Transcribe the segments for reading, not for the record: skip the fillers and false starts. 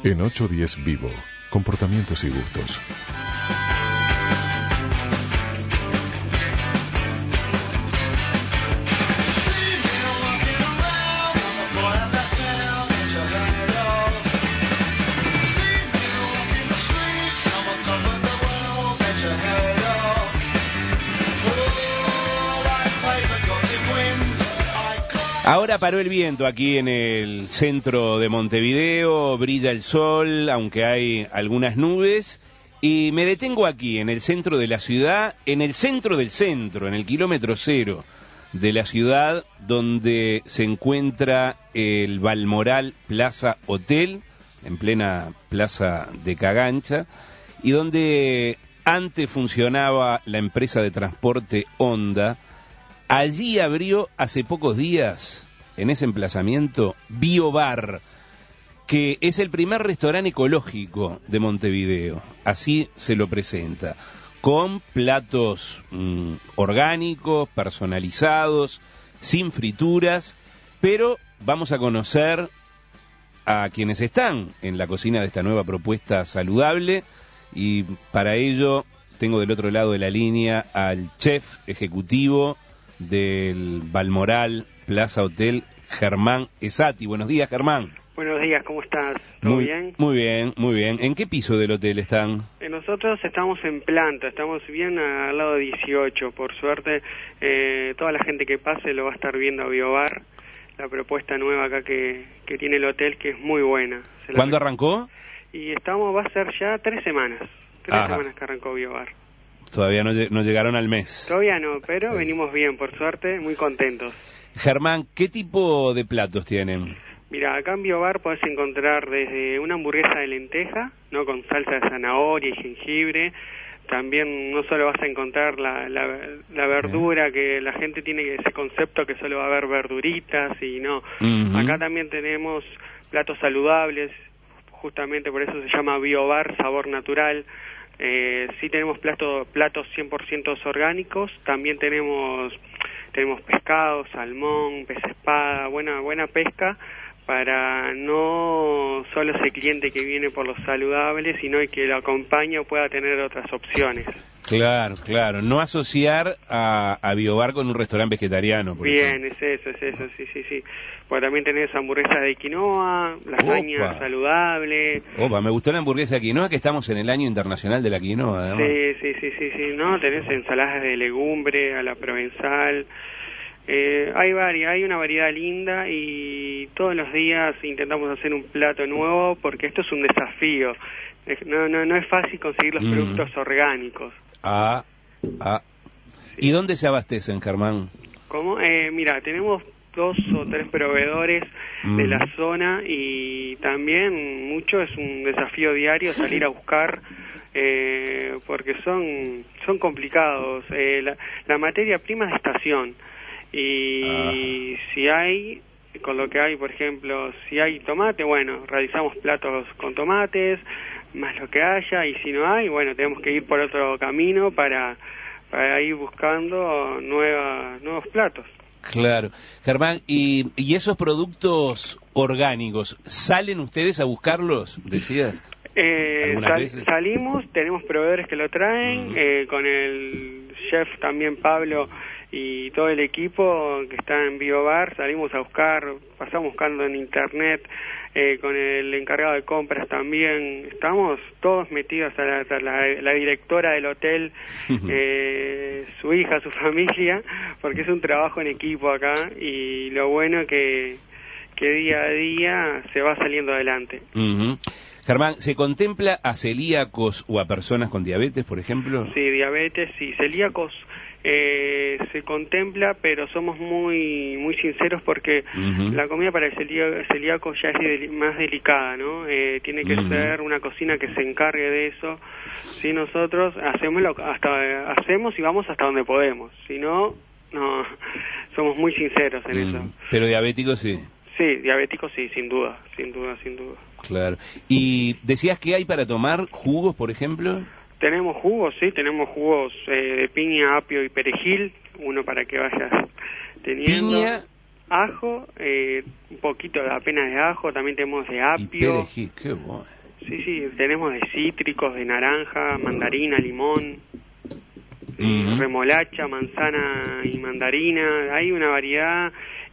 En 810 Vivo, comportamientos y gustos. Ahora paró el viento aquí en el centro de Montevideo, brilla el sol, aunque hay algunas nubes, y me detengo aquí, en el centro de la ciudad, en el centro del centro, en el kilómetro cero de la ciudad, donde se encuentra el Balmoral Plaza Hotel, en plena plaza de Cagancha, y donde antes funcionaba la empresa de transporte Honda. Allí abrió hace pocos días, en ese emplazamiento, Biobar, que es el primer restaurante ecológico de Montevideo. Así se lo presenta, con platos orgánicos, personalizados, sin frituras, pero vamos a conocer a quienes están en la cocina de esta nueva propuesta saludable, y para ello tengo del otro lado de la línea al chef ejecutivo del Balmoral Plaza Hotel, Germán Esati. Buenos días, Germán. Buenos días, ¿cómo estás? ¿Todo bien? Muy bien, muy bien. ¿En qué piso del hotel están? Nosotros estamos en planta, estamos bien al lado de 18. Por suerte, toda la gente que pase lo va a estar viendo a Biobar, la propuesta nueva acá que tiene el hotel, que es muy buena. ¿Cuándo arrancó? Y va a ser ya 3 semanas. 3 semanas que arrancó Biobar. Todavía no llegaron al mes. Todavía no, pero venimos bien, por suerte, muy contentos. Germán, ¿qué tipo de platos tienen? Mira, acá en Biobar podés encontrar desde una hamburguesa de lenteja, ¿no?, con salsa de zanahoria y jengibre. También no solo vas a encontrar la verdura, que la gente tiene ese concepto que solo va a haber verduritas, y no. Acá también tenemos platos saludables, justamente por eso se llama Biobar, sabor natural. Sí tenemos platos 100% orgánicos, también tenemos pescado, salmón, pez espada, buena pesca, para no solo ese cliente que viene por lo saludable, sino que lo acompaña o pueda tener otras opciones. Claro, no asociar a Biobar con un restaurante vegetariano, por ejemplo. Es eso, sí. Pues también tenés hamburguesas de quinoa, lasaña saludable. Me gustó la hamburguesa de quinoa, que estamos en el año internacional de la quinoa, además. Sí, no, tenés ensaladas de legumbre a la provenzal. Hay una variedad linda, y todos los días intentamos hacer un plato nuevo, porque esto es un desafío. No es fácil conseguir los productos orgánicos. ¿Y dónde se abastecen, Germán? ¿Cómo? Mira, tenemos 2 o 3 proveedores de la zona, y también mucho es un desafío diario salir a buscar, porque son complicados. La materia prima es de estación, y si hay, con lo que hay, por ejemplo, si hay tomate, bueno, realizamos platos con tomates, más lo que haya, y si no hay, bueno, tenemos que ir por otro camino para ir buscando nuevos platos. Claro. Germán, ¿y esos productos orgánicos, salen ustedes a buscarlos, decías? Salimos, tenemos proveedores que lo traen, con el chef también, Pablo, y todo el equipo que está en Biobar, salimos a buscar, pasamos buscando en internet, con el encargado de compras también, estamos todos metidos, a la directora del hotel, su hija, su familia, porque es un trabajo en equipo acá, y lo bueno que día a día se va saliendo adelante. Germán, ¿se contempla a celíacos o a personas con diabetes, por ejemplo? Sí, diabetes, sí, celíacos se contempla, pero somos muy sinceros, porque la comida para el celíaco ya es más delicada, ¿no? Tiene que ser una cocina que se encargue de eso. Si nosotros hacemos y vamos hasta donde podemos, si no, somos muy sinceros en eso. Pero diabéticos sí. Sí, diabéticos sí, sin duda. Claro. ¿Y decías que hay para tomar jugos, por ejemplo? Tenemos jugos, sí, tenemos jugos de piña, apio y perejil, uno para que vayas teniendo. Piña, ajo, un poquito apenas de ajo, también tenemos de apio. Y perejil, qué bueno. Sí, tenemos de cítricos, de naranja, mandarina, limón, remolacha, manzana y mandarina. Hay una variedad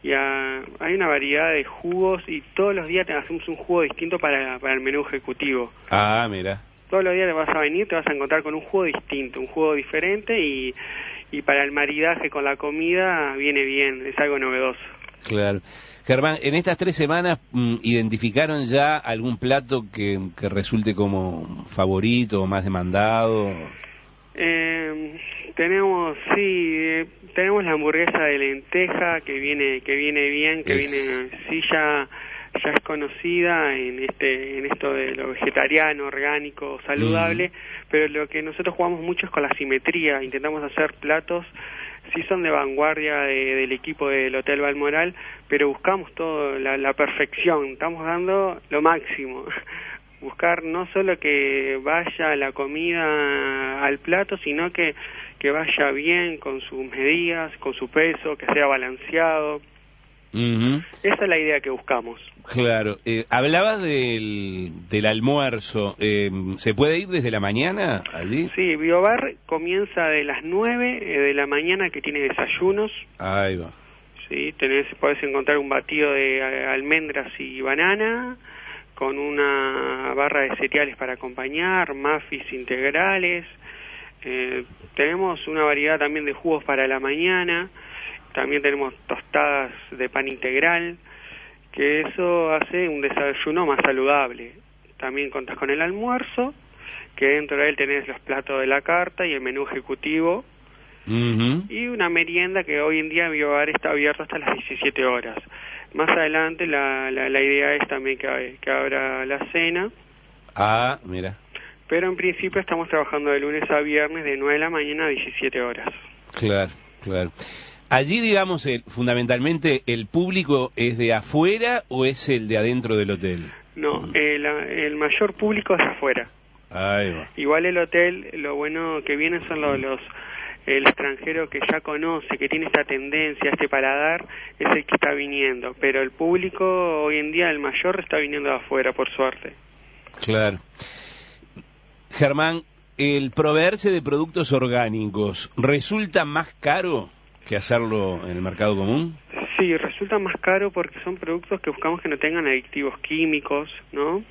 de jugos y todos los días te hacemos un jugo distinto para el menú ejecutivo. Ah, mira. Todos los días te vas a venir, te vas a encontrar con un jugo distinto, un jugo diferente y para el maridaje con la comida viene bien, es algo novedoso. Claro. Germán, en estas 3 semanas, ¿identificaron ya algún plato que resulte como favorito o más demandado? Tenemos la hamburguesa de lenteja que viene bien, ya es conocida en esto de lo vegetariano, orgánico, saludable, pero lo que nosotros jugamos mucho es con la simetría, intentamos hacer platos, sí son de vanguardia del equipo del Hotel Balmoral, pero buscamos todo, la perfección, estamos dando lo máximo, buscar no solo que vaya la comida al plato, sino que vaya bien con sus medidas, con su peso, que sea balanceado. Esa es la idea que buscamos. Claro. Hablabas del almuerzo. ¿Se puede ir desde la mañana allí? Sí, Biobar comienza de las 9 de la mañana, que tiene desayunos. Ahí va. Sí, podés encontrar un batido de almendras y banana, con una barra de cereales para acompañar, muffins integrales. Tenemos una variedad también de jugos para la mañana. También tenemos tostadas de pan integral, que eso hace un desayuno más saludable. También contás con el almuerzo, que dentro de él tenés los platos de la carta y el menú ejecutivo, y una merienda que hoy en día Biobar está abierto hasta las 17 horas. Más adelante la idea es también que abra la cena. Ah, mira. Pero en principio estamos trabajando de lunes a viernes de 9 de la mañana a 17 horas. Claro. Allí, digamos, fundamentalmente, ¿el público es de afuera o es el de adentro del hotel? No, el mayor público es afuera. Ahí va. Igual el hotel, lo bueno que vienen son el extranjero que ya conoce, que tiene esta tendencia, este paladar, es el que está viniendo. Pero el público, hoy en día, el mayor está viniendo de afuera, por suerte. Claro. Germán, ¿el proveerse de productos orgánicos resulta más caro que hacerlo en el mercado común? Sí, resulta más caro porque son productos que buscamos que no tengan aditivos químicos, ¿no?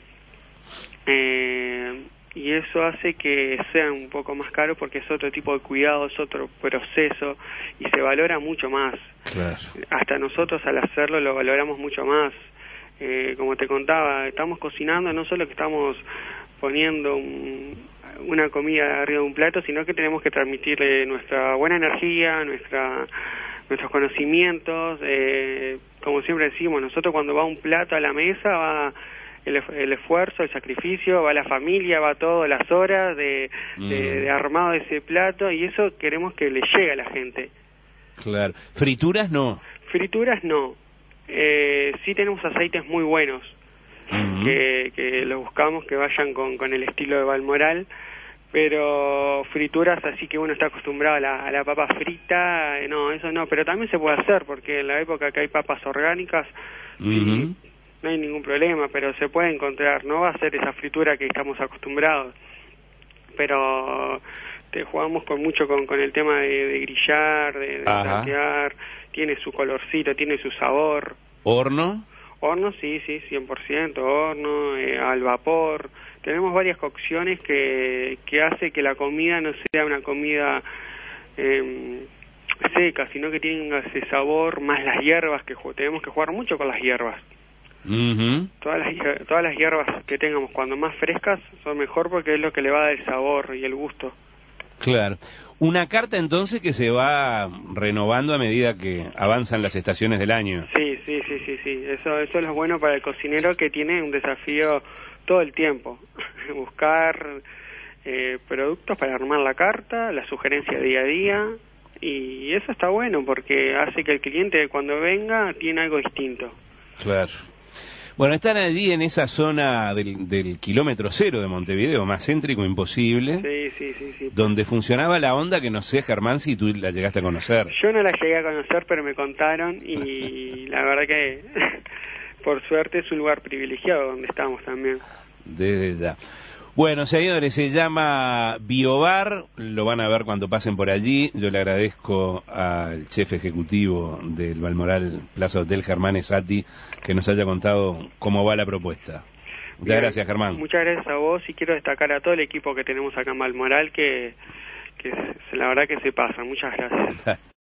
Y eso hace que sean un poco más caro porque es otro tipo de cuidado, es otro proceso y se valora mucho más. Claro. Hasta nosotros al hacerlo lo valoramos mucho más. Como te contaba, estamos cocinando, no solo que estamos poniendo una comida arriba de un plato, sino que tenemos que transmitirle nuestra buena energía, nuestros conocimientos. Como siempre decimos, nosotros cuando va un plato a la mesa va el esfuerzo, el sacrificio, va la familia, va todas las horas de armado de ese plato, y eso queremos que le llegue a la gente. Claro. ¿Frituras no? Frituras no. Sí tenemos aceites muy buenos, que los buscamos que vayan con el estilo de Balmoral, pero frituras así que uno está acostumbrado a la papa frita, no, eso no, pero también se puede hacer, porque en la época que hay papas orgánicas, sí, no hay ningún problema, pero se puede encontrar, no va a ser esa fritura que estamos acostumbrados, pero jugamos mucho con el tema de grillar, de saltear, tiene su colorcito, tiene su sabor. ¿Horno? Horno, sí, 100%, horno, al vapor. Tenemos varias cocciones que hace que la comida no sea una comida seca, sino que tenga ese sabor, más las hierbas, que tenemos que jugar mucho con las hierbas. Todas las hierbas que tengamos cuando más frescas son mejor porque es lo que le va a dar el sabor y el gusto. Claro. Una carta entonces que se va renovando a medida que avanzan las estaciones del año. Sí. Eso es lo bueno para el cocinero, que tiene un desafío todo el tiempo. Buscar productos para armar la carta, la sugerencia día a día, y eso está bueno porque hace que el cliente cuando venga tiene algo distinto. Claro. Bueno, están allí en esa zona del kilómetro cero de Montevideo, más céntrico imposible. Sí. Donde funcionaba la onda que no sé, Germán, si tú la llegaste a conocer. Yo no la llegué a conocer, pero me contaron y la verdad que por suerte es un lugar privilegiado donde estamos también. Desde ya. Bueno, señores, se llama Biobar, lo van a ver cuando pasen por allí. Yo le agradezco al chef ejecutivo del Balmoral Plaza Hotel, Germán Esati, que nos haya contado cómo va la propuesta. Muchas gracias, Germán. Muchas gracias a vos y quiero destacar a todo el equipo que tenemos acá en Balmoral que la verdad que se pasa. Muchas gracias.